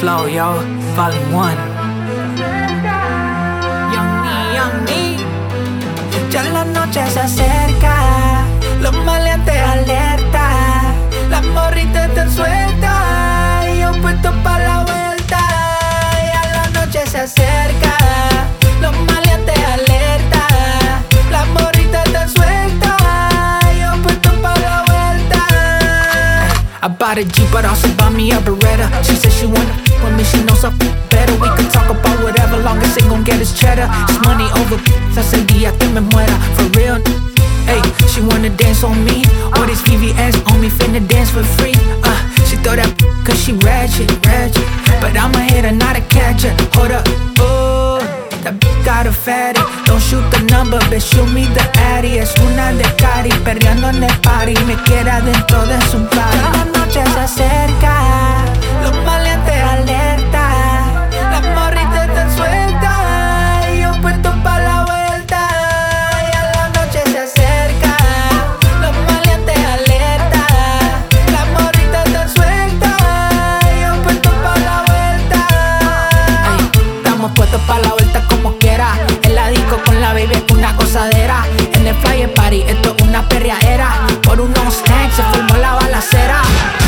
Flow, yo, Volume 1. Young me. Ya la noche se acerca, los maleantes alerta, las morritas están sueltas y yo puesto pa' la vuelta. Ya la noche se acerca, los maleantes alerta, las morritas están sueltas y yo puesto pa' la vuelta. I bought a Jeep but also bought me a Beretta. She said she wanna with me, she knows I better. We can talk about whatever, long as it gon' get us cheddar. It's money over hasta el día que me muera, for real. Hey, she wanna dance on me, all this VVS on me, finna dance for free. She throw that cause she ratchet, but I'm a hitter, not a catcher. Hold up, oh, that got a fatty. Don't shoot the number, but shoot me the addy. Es una de cari, perreando en el party, me quiere adentro de su party. La noche se acerca, los maleantes alerta, las morritas están sueltas y yo puesto pa' la vuelta. Ya la noche se acerca, los maleantes alerta, las morritas están sueltas y yo puesto pa' la vuelta. Ay, estamos puestos pa' la vuelta como quiera. En la disco con la baby es una gozadera. En el flyer party esto es una perreadera. Por unos snacks se formó la balacera.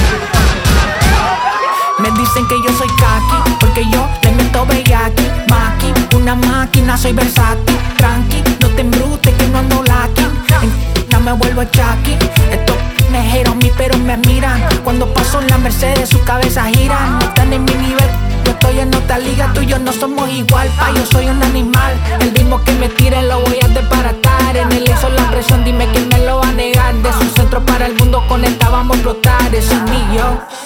Me dicen que yo soy kaki, porque yo le meto bellaki, maki, una máquina, soy versátil. Tranqui, no te embrutes que no ando lacking. No me vuelvo Chucky. Estos me hate on me pero me miran. Cuando paso en la Mercedes sus cabezas giran. No están en mi nivel, yo estoy en otra liga. Tú y yo no somos igual, pa, yo soy un animal. El ritmo que me tire lo voy a desbaratar. En el hizo la presión, dime quién me lo va a negar. De su centro para el mundo conecta, vamos a explotar. Ese es mi yo.